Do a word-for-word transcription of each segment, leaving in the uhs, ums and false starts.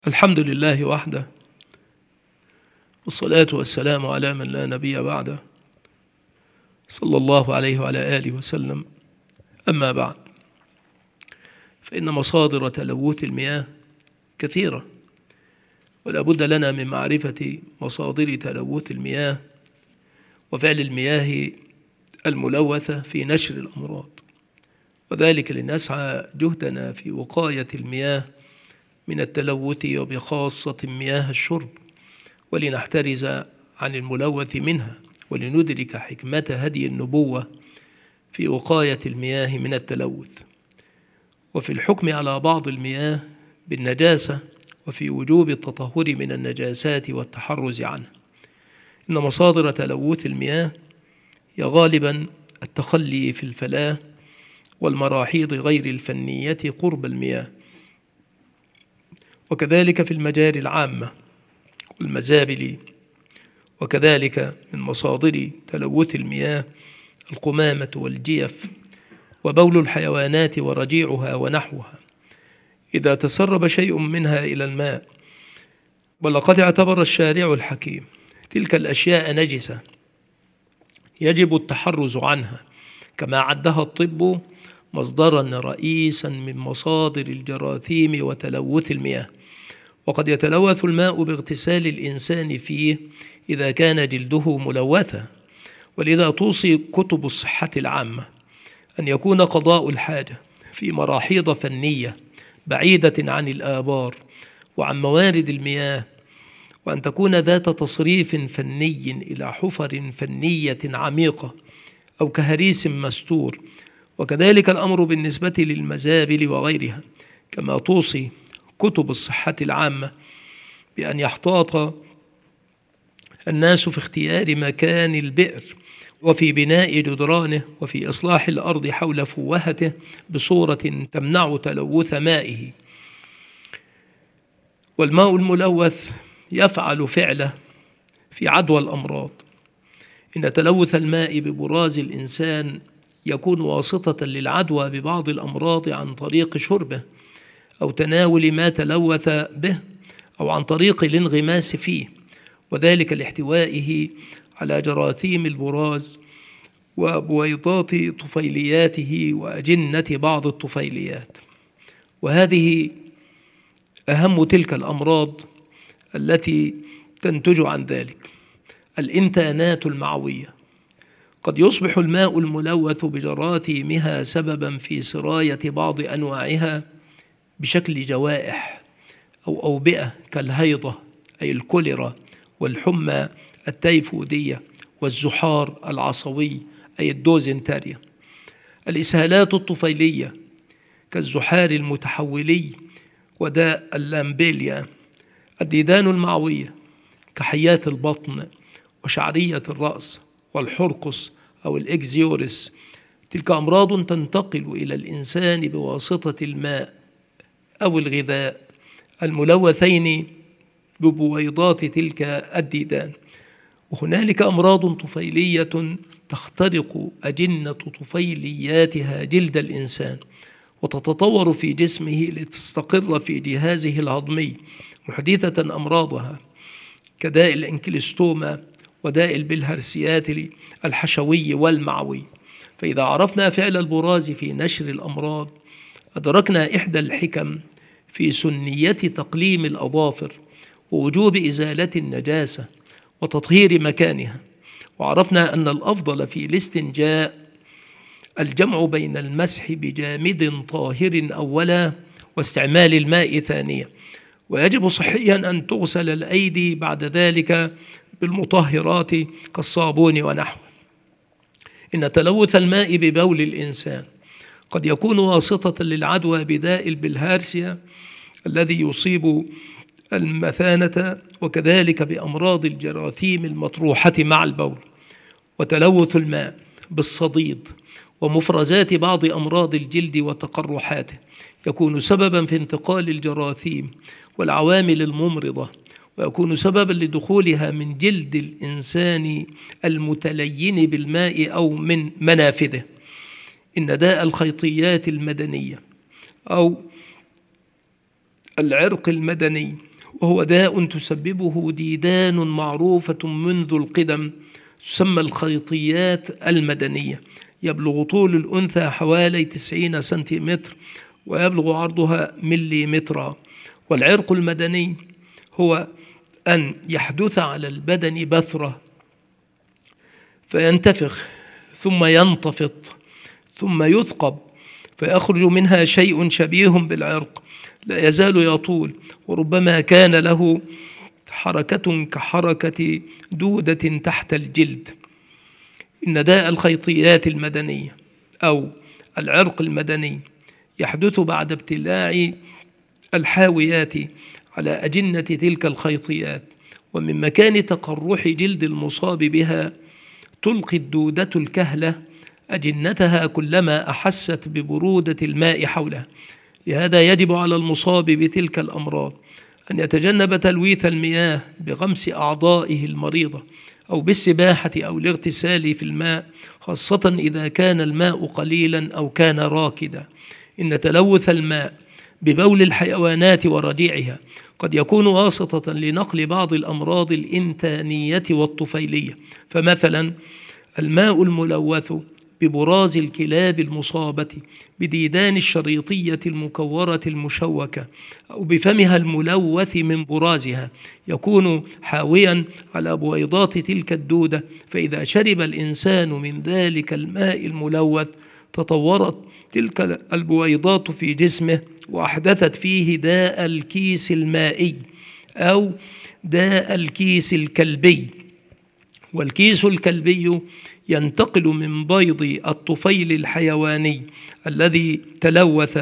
الحمد لله وحده، والصلاة والسلام على من لا نبي بعده، صلى الله عليه وعلى آله وسلم. أما بعد، فإن مصادر تلوث المياه كثيرة، ولا بد لنا من معرفة مصادر تلوث المياه وفعل المياه الملوثة في نشر الأمراض، وذلك لنسعى جهدنا في وقاية المياه من التلوث، وبخاصة مياه الشرب، ولنحترز عن الملوث منها، ولندرك حكمة هدي النبوة في وقاية المياه من التلوث، وفي الحكم على بعض المياه بالنجاسة، وفي وجوب التطهر من النجاسات والتحرز عنها. إن مصادر تلوث المياه هي غالبا التخلي في الفلاة والمراحيض غير الفنية قرب المياه، وكذلك في المجاري العامة والمزابل. وكذلك من مصادر تلوث المياه القمامة والجيف وبول الحيوانات ورجيعها ونحوها إذا تسرب شيء منها إلى الماء. ولقد اعتبر الشارع الحكيم تلك الأشياء نجسة يجب التحرز عنها، كما عدها الطب مصدرا رئيسا من مصادر الجراثيم وتلوث المياه. وقد يتلوث الماء باغتسال الإنسان فيه إذا كان جلده ملوثا، ولذا توصي كتب الصحة العامة أن يكون قضاء الحاجة في مراحيض فنية بعيدة عن الآبار وعن موارد المياه، وأن تكون ذات تصريف فني إلى حفر فنية عميقة أو كهريس مستور. وكذلك الأمر بالنسبة للمزابل وغيرها، كما توصي كتب الصحة العامة بأن يحتاط الناس في اختيار مكان البئر وفي بناء جدرانه وفي إصلاح الأرض حول فوهته بصورة تمنع تلوث مائه. والماء الملوث يفعل فعله في عدوى الأمراض. إن تلوث الماء ببراز الإنسان يكون واسطة للعدوى ببعض الأمراض عن طريق شربه أو تناول ما تلوث به، أو عن طريق الانغماس فيه، وذلك لاحتوائه على جراثيم البراز وبويضات طفيلياته وأجنة بعض الطفيليات. وهذه أهم تلك الأمراض التي تنتج عن ذلك: الإنتانات المعوية. قد يصبح الماء الملوث بجراثيمها سببا في سراية بعض أنواعها بشكل جوائح أو أوبئة كالهيضة أي الكوليرا، والحمى التيفودية، والزحار العصوي أي الدوزنتاريا. الإسهالات الطفيلية كالزحار المتحولي وداء اللامبيليا. الديدان المعوية كحيات البطن وشعرية الرأس والحرقس أو الإكزيوريس. تلك أمراض تنتقل إلى الإنسان بواسطة الماء أو الغذاء الملوثين ببويضات تلك الديدان. وهنالك أمراض طفيلية تخترق أجنة طفيلياتها جلد الإنسان وتتطور في جسمه لتستقر في جهازه الهضمي، محدثة أمراضها كداء الإنكلستوما وداء البلهارسياتي الحشوي والمعوي. فإذا عرفنا فعل البراز في نشر الأمراض، أدركنا إحدى الحكم في سنية تقليم الأظافر ووجوب إزالة النجاسة وتطهير مكانها. وعرفنا أن الأفضل في الاستنجاء الجمع بين المسح بجامد طاهر أولا واستعمال الماء ثانيا، ويجب صحيا أن تغسل الأيدي بعد ذلك بالمطهرات كالصابون ونحوه. إن تلوث الماء ببول الإنسان قد يكون واسطة للعدوى بداء البلهارسيا الذي يصيب المثانة، وكذلك بأمراض الجراثيم المطروحة مع البول. وتلوث الماء بالصديد ومفرزات بعض أمراض الجلد وتقرحاته يكون سببا في انتقال الجراثيم والعوامل الممرضة، ويكون سببا لدخولها من جلد الإنسان المتلين بالماء أو من منافذه. إن داء الخيطيات المدنية أو العرق المدني وهو داء تسببه ديدان معروفة منذ القدم، تسمى الخيطيات المدنية. يبلغ طول الأنثى حوالي تسعين سنتيمتر ويبلغ عرضها مليمترا. والعرق المدني هو أن يحدث على البدن بثرة فينتفخ ثم ينتفض ثم يثقب فيخرج منها شيء شبيه بالعرق لا يزال يطول، وربما كان له حركة كحركة دودة تحت الجلد. إن داء الخيطيات المدنية أو العرق المدني يحدث بعد ابتلاع الحاويات على أجنة تلك الخيطيات، ومن مكان تقرح جلد المصاب بها تلقي الدودة الكهلة أجنتها كلما أحست ببرودة الماء حولها. لهذا يجب على المصاب بتلك الأمراض أن يتجنب تلويث المياه بغمس أعضائه المريضة أو بالسباحة أو الاغتسال في الماء، خاصة إذا كان الماء قليلا أو كان راكدا. إن تلوث الماء ببول الحيوانات ورجيعها قد يكون واسطة لنقل بعض الأمراض الإنتانية والطفيلية، فمثلا الماء الملوث ببراز الكلاب المصابة بديدان الشريطية المكورة المشوكة أو بفمها الملوث من برازها يكون حاويا على بويضات تلك الدودة، فإذا شرب الإنسان من ذلك الماء الملوث تطورت تلك البويضات في جسمه وأحدثت فيه داء الكيس المائي أو داء الكيس الكلبي. والكيس الكلبي ينتقل من بيض الطفيل الحيواني الذي تلوث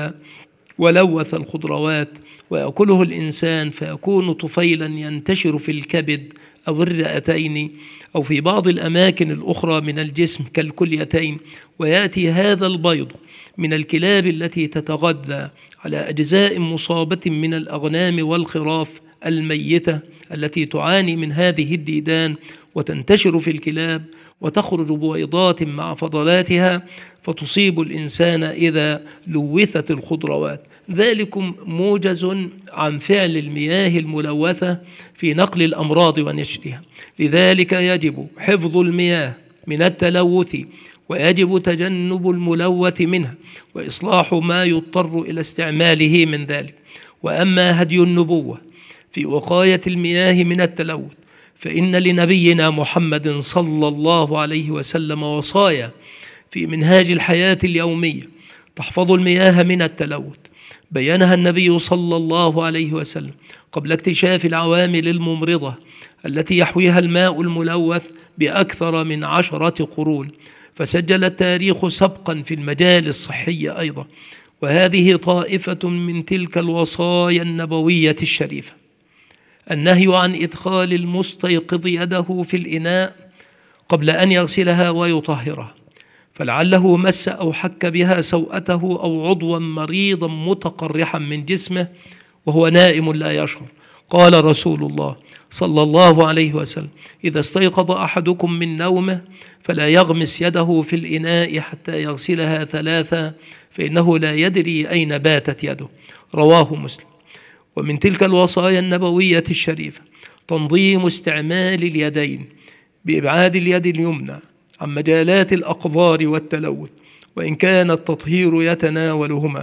ولوث الخضروات ويأكله الإنسان فيكون طفيلا ينتشر في الكبد أو الرئتين أو في بعض الأماكن الأخرى من الجسم كالكليتين، ويأتي هذا البيض من الكلاب التي تتغذى على أجزاء مصابة من الأغنام والخراف الميتة التي تعاني من هذه الديدان، وتنتشر في الكلاب وتخرج بويضات مع فضلاتها فتصيب الإنسان إذا لوثت الخضروات. ذلكم موجز عن فعل المياه الملوثة في نقل الأمراض ونشرها. لذلك يجب حفظ المياه من التلوث ويجب تجنب الملوث منها وإصلاح ما يضطر إلى استعماله من ذلك. وأما هدي النبوة في وقاية المياه من التلوث فإن لنبينا محمد صلى الله عليه وسلم وصايا في منهاج الحياة اليومية تحفظ المياه من التلوث، بيّنها النبي صلى الله عليه وسلم قبل اكتشاف العوامل الممرضة التي يحويها الماء الملوث بأكثر من عشرة قرون، فسجل التاريخ سبقا في المجال الصحي أيضا. وهذه طائفة من تلك الوصايا النبوية الشريفة: النهي عن إدخال المستيقظ يده في الإناء قبل أن يغسلها ويطهرها، فلعله مس أو حك بها سوءته أو عضوا مريضا متقرحا من جسمه وهو نائم لا يشعر. قال رسول الله صلى الله عليه وسلم: إذا استيقظ أحدكم من نومه فلا يغمس يده في الإناء حتى يغسلها ثلاثا فإنه لا يدري أين باتت يده. رواه مسلم. ومن تلك الوصايا النبوية الشريفة تنظيم استعمال اليدين بإبعاد اليد اليمنى عن مجالات الأقذار والتلوث، وإن كان التطهير يتناولهما،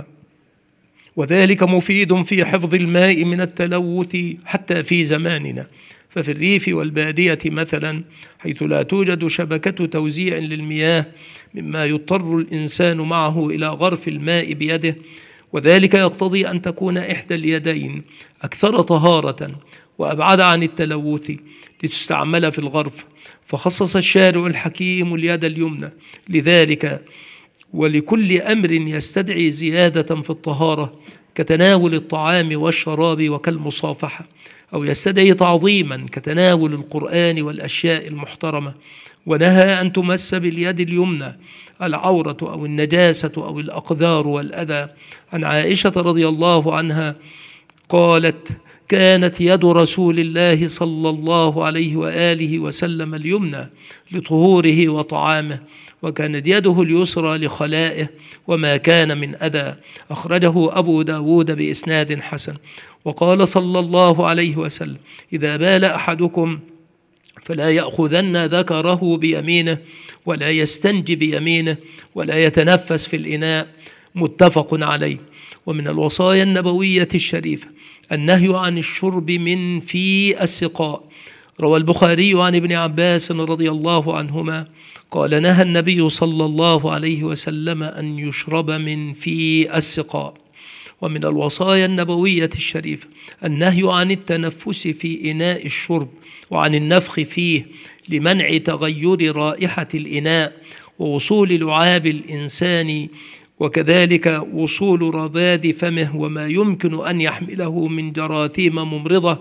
وذلك مفيد في حفظ الماء من التلوث حتى في زماننا. ففي الريف والبادية مثلا حيث لا توجد شبكة توزيع للمياه مما يضطر الإنسان معه إلى غرف الماء بيده، وذلك يقتضي أن تكون إحدى اليدين أكثر طهارة وأبعد عن التلوث لتستعمل في الغرف، فخصص الشارع الحكيم اليد اليمنى لذلك. ولكل أمر يستدعي زيادة في الطهارة كتناول الطعام والشراب وكالمصافحة، أو يستدعي تعظيما كتناول القرآن والأشياء المحترمة، ونهى أن تمس باليد اليمنى العورة أو النجاسة أو الأقذار والأذى. عن عائشة رضي الله عنها قالت: كانت يد رسول الله صلى الله عليه وآله وسلم اليمنى لطهوره وطعامه، وكانت يده اليسرى لخلائه وما كان من أذى. أخرجه أبو داود بإسناد حسن. وقال صلى الله عليه وسلم: إذا بال أحدكم فلا يأخذن ذكره بيمينه ولا يستنجي بيمينه ولا يتنفس في الإناء. متفق عليه. ومن الوصايا النبوية الشريفة النهي عن الشرب من في السقاء. روى البخاري عن ابن عباس رضي الله عنهما قال: نهى النبي صلى الله عليه وسلم أن يشرب من في السقاء. ومن الوصايا النبوية الشريفة النهي عن التنفس في إناء الشرب وعن النفخ فيه لمنع تغير رائحة الإناء ووصول لعاب الإنسان، وكذلك وصول رذاذ فمه وما يمكن أن يحمله من جراثيم ممرضة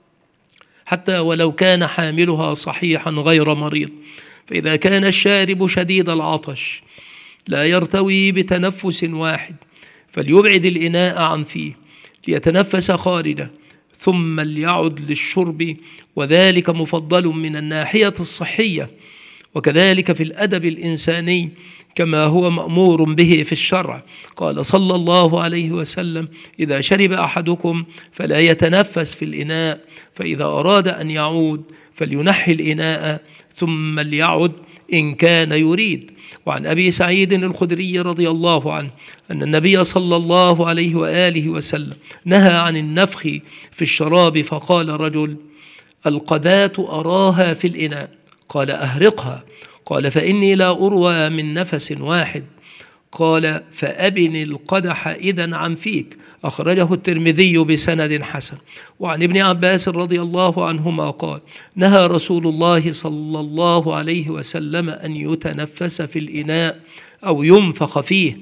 حتى ولو كان حاملها صحيحا غير مريض. فإذا كان الشارب شديد العطش لا يرتوي بتنفس واحد فليبعد الإناء عن فيه ليتنفس خارجه ثم ليعد للشرب، وذلك مفضل من الناحية الصحية وكذلك في الأدب الإنساني كما هو مأمور به في الشرع. قال صلى الله عليه وسلم: إذا شرب أحدكم فلا يتنفس في الإناء، فإذا أراد أن يعود فلينحي الإناء ثم ليعد إن كان يريد. وعن أبي سعيد الخدري رضي الله عنه أن النبي صلى الله عليه وآله وسلم نهى عن النفخ في الشراب، فقال رجل: القذاة أراها في الإناء. قال: أهرقها. قال: فإني لا أروى من نفس واحد. قال: فأبن القدح إذن عن فيك. أخرجه الترمذي بسند حسن. وعن ابن عباس رضي الله عنهما قال: نهى رسول الله صلى الله عليه وسلم أن يتنفس في الإناء أو ينفخ فيه.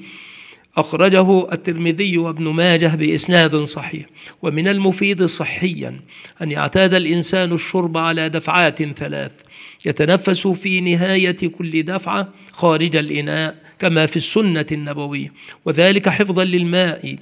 أخرجه الترمذي وابن ماجه بإسناد صحيح. ومن المفيد صحيا أن يعتاد الإنسان الشرب على دفعات ثلاث يتنفس في نهاية كل دفعة خارج الإناء كما في السنة النبوية، وذلك حفظا للماء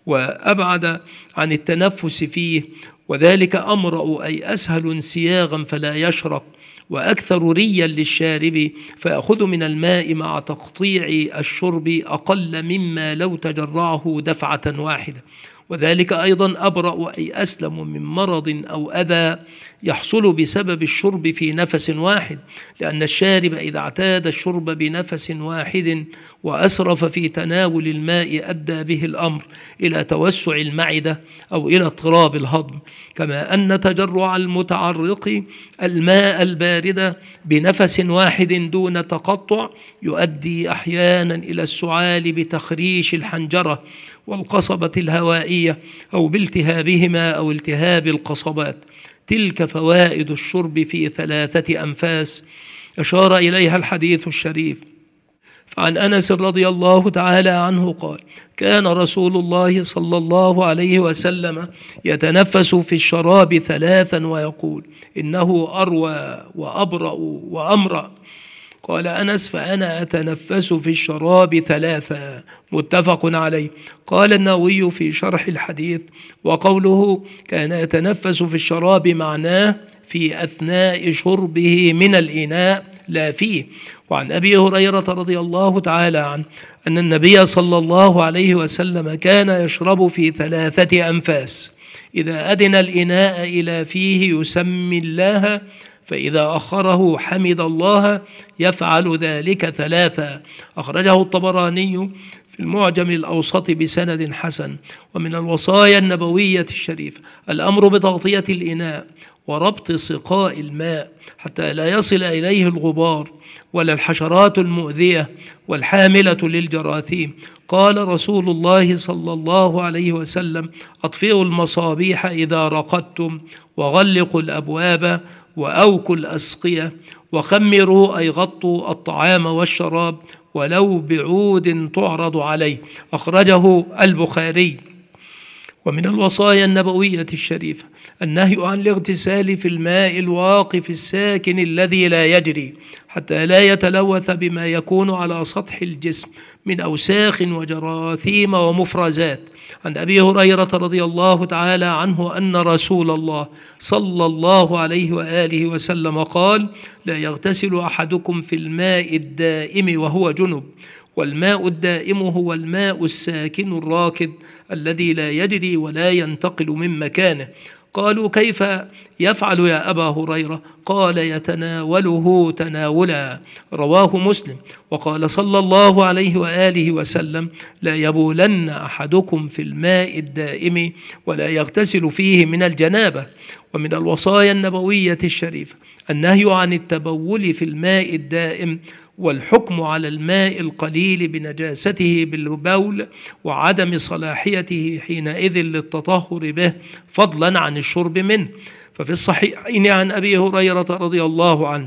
وأبعد عن التنفس فيه، وذلك أمرأ أي أسهل انسياغا فلا يشرق، وأكثر ريا للشارب فيأخذ من الماء مع تقطيع الشرب أقل مما لو تجرعه دفعة واحدة، وذلك أيضا أبرأ أي أسلم من مرض أو أذى يحصل بسبب الشرب في نفس واحد، لأن الشارب إذا اعتاد الشرب بنفس واحد وأسرف في تناول الماء أدى به الأمر إلى توسع المعدة أو إلى اضطراب الهضم، كما أن تجرع المتعرق الماء البارد بنفس واحد دون تقطع يؤدي أحيانا إلى السعال بتخريش الحنجرة والقصبة الهوائية أو بالتهابهما أو التهاب القصبات. تلك فوائد الشرب في ثلاثة أنفاس أشار إليها الحديث الشريف. فعن أنس رضي الله تعالى عنه قال: كان رسول الله صلى الله عليه وسلم يتنفس في الشراب ثلاثا ويقول: إنه أروى وأبرأ وأمرأ. قال أنس: فأنا أتنفس في الشراب ثلاثا. متفق عليه. قال النووي في شرح الحديث: وقوله كان يتنفس في الشراب معناه في أثناء شربه من الإناء لا فيه. وعن أبي هريرة رضي الله تعالى عنه أن النبي صلى الله عليه وسلم كان يشرب في ثلاثة أنفاس: إذا أدن الإناء إلى فيه يسمي الله، فإذا أخره حمد الله، يفعل ذلك ثلاثا. أخرجه الطبراني في المعجم الأوسط بسند حسن. ومن الوصايا النبوية الشريفة الأمر بتغطية الإناء وربط سقاء الماء حتى لا يصل إليه الغبار ولا الحشرات المؤذية والحاملة للجراثيم. قال رسول الله صلى الله عليه وسلم: أطفئوا المصابيح إذا رقدتم، وغلقوا الأبواب، وأوكوا الأسقية، وخمروا أي غطوا الطعام والشراب ولو بعود تعرض عليه. أخرجه البخاري. ومن الوصايا النبوية الشريفة النهي عن الاغتسال في الماء الواقف الساكن الذي لا يجري حتى لا يتلوث بما يكون على سطح الجسم من أوساخ وجراثيم ومفرزات. عن أبي هريرة رضي الله تعالى عنه أن رسول الله صلى الله عليه وآله وسلم قال: لا يغتسل أحدكم في الماء الدائم وهو جنب، والماء الدائم هو الماء الساكن الراكد الذي لا يجري ولا ينتقل من مكانه. قالوا: كيف يفعل يا أبا هريرة؟ قال: يتناوله تناولا، رواه مسلم. وقال صلى الله عليه وآله وسلم: لا يبولن أحدكم في الماء الدائم ولا يغتسل فيه من الجنابة. ومن الوصايا النبوية الشريفة النهي عن التبول في الماء الدائم، والحكم على الماء القليل بنجاسته بالبول وعدم صلاحيته حينئذ للتطهر به فضلا عن الشرب منه. ففي الصحيحين عن أبي هريرة رضي الله عنه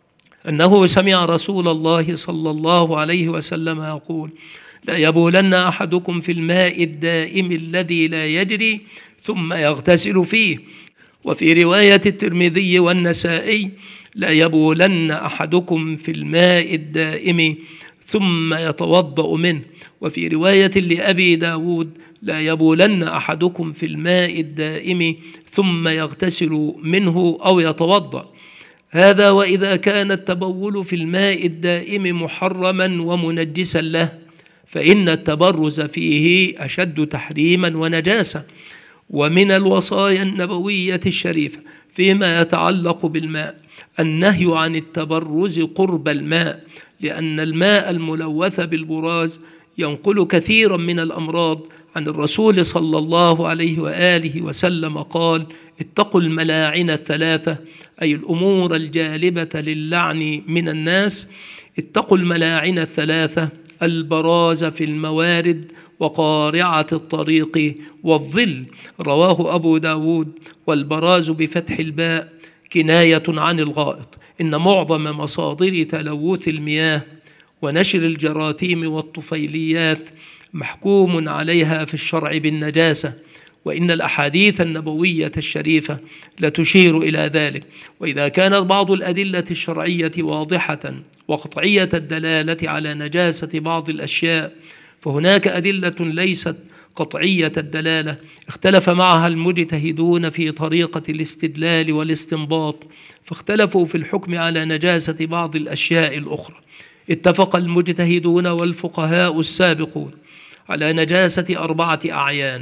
أنه سمع رسول الله صلى الله عليه وسلم يقول: لا يبولن أحدكم في الماء الدائم الذي لا يجري ثم يغتسل فيه. وفي رواية الترمذي والنسائي: لا يبولن أحدكم في الماء الدائم ثم يتوضأ منه. وفي رواية لأبي داود: لا يبولن أحدكم في الماء الدائم ثم يغتسل منه أو يتوضأ. هذا وإذا كان التبول في الماء الدائم محرما ومنجسا له، فإن التبرز فيه أشد تحريما ونجاسة. ومن الوصايا النبوية الشريفة فيما يتعلق بالماء النهي عن التبرز قرب الماء، لأن الماء الملوث بالبراز ينقل كثيرا من الأمراض. عن الرسول صلى الله عليه وآله وسلم قال: اتقوا الملاعن الثلاثة، أي الأمور الجالبة للعن من الناس. اتقوا الملاعن الثلاثة: البراز في الموارد، وقارعة الطريق، والظل، رواه أبو داود. والبراز بفتح الباء كناية عن الغائط. إن معظم مصادر تلوث المياه ونشر الجراثيم والطفيليات محكوم عليها في الشرع بالنجاسة، وإن الأحاديث النبوية الشريفة لتشير إلى ذلك. وإذا كانت بعض الأدلة الشرعية واضحة وقطعية الدلالة على نجاسة بعض الأشياء، فهناك أدلة ليست قطعية الدلالة اختلف معها المجتهدون في طريقة الاستدلال والاستنباط، فاختلفوا في الحكم على نجاسة بعض الأشياء الأخرى. اتفق المجتهدون والفقهاء السابقون على نجاسة أربعة أعيان: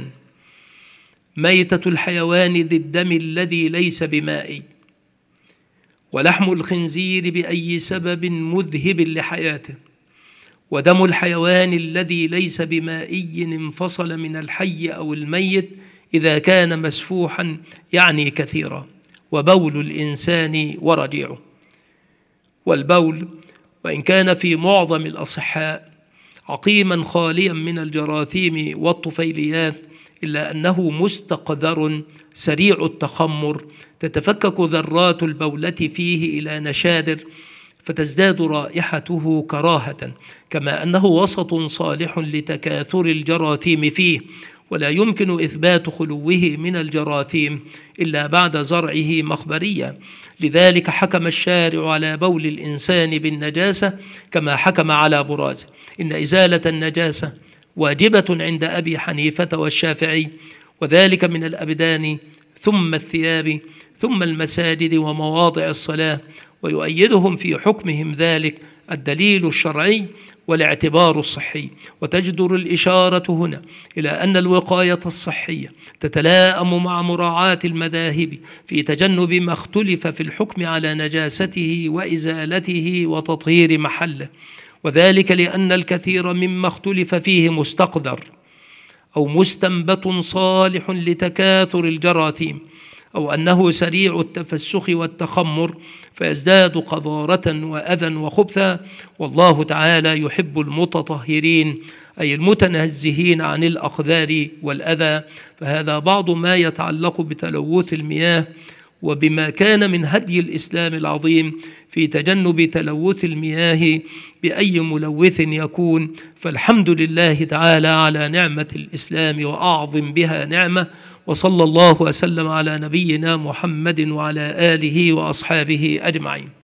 ميتة الحيوان ذي الدم الذي ليس بمائي، ولحم الخنزير بأي سبب مذهب لحياته، ودم الحيوان الذي ليس بمائي انفصل من الحي أو الميت إذا كان مسفوحا يعني كثيرا، وبول الإنسان ورجيعه. والبول وإن كان في معظم الأصحاء عقيما خاليا من الجراثيم والطفيليات، إلا أنه مستقذر سريع التخمر، تتفكك ذرات البولة فيه إلى نشادر فتزداد رائحته كراهة، كما أنه وسط صالح لتكاثر الجراثيم فيه، ولا يمكن إثبات خلوه من الجراثيم إلا بعد زرعه مخبريا. لذلك حكم الشارع على بول الإنسان بالنجاسة كما حكم على برازه. إن إزالة النجاسة واجبة عند أبي حنيفة والشافعي، وذلك من الأبدان ثم الثياب ثم المساجد ومواضع الصلاة، ويؤيدهم في حكمهم ذلك الدليل الشرعي والاعتبار الصحي. وتجدر الإشارة هنا إلى أن الوقاية الصحية تتلائم مع مراعاة المذاهب في تجنب ما اختلف في الحكم على نجاسته وإزالته وتطهير محله، وذلك لأن الكثير مما اختلف فيه مستقدر أو مستنبت صالح لتكاثر الجراثيم، أو أنه سريع التفسخ والتخمر فيزداد قذارة وأذى وخبثا. والله تعالى يحب المتطهرين، أي المتنزهين عن الأقذار والأذى. فهذا بعض ما يتعلق بتلوث المياه وبما كان من هدي الإسلام العظيم في تجنب تلوث المياه بأي ملوث يكون. فالحمد لله تعالى على نعمة الإسلام وأعظم بها نعمة، وصلى الله وسلم على نبينا محمد وعلى آله وأصحابه أجمعين.